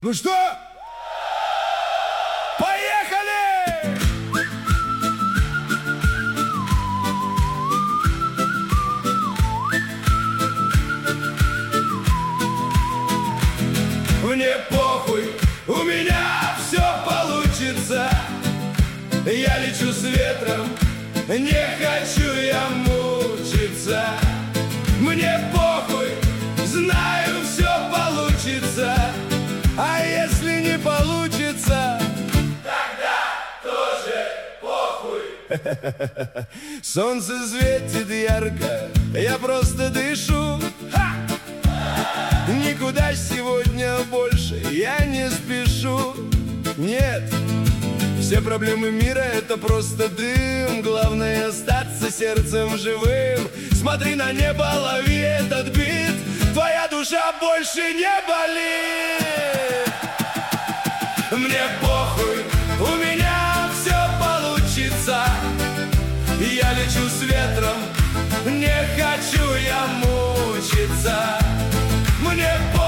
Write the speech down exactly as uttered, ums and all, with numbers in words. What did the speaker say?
Ну что? Поехали! Мне похуй, у меня все получится. Я лечу с ветром, не хочу я мучиться. Мне похуй, знаю, все получится. А если не получится, тогда тоже похуй. Солнце светит ярко, я просто дышу. Ха! Никуда сегодня больше я не спешу. Нет, все проблемы мира это просто дым. Главное остаться сердцем живым. Смотри на небо, лови этот бит. Твоя душа больше не болит. Мне похуй, у меня все получится. Я лечу с ветром, не хочу я мучиться. Мне похуй.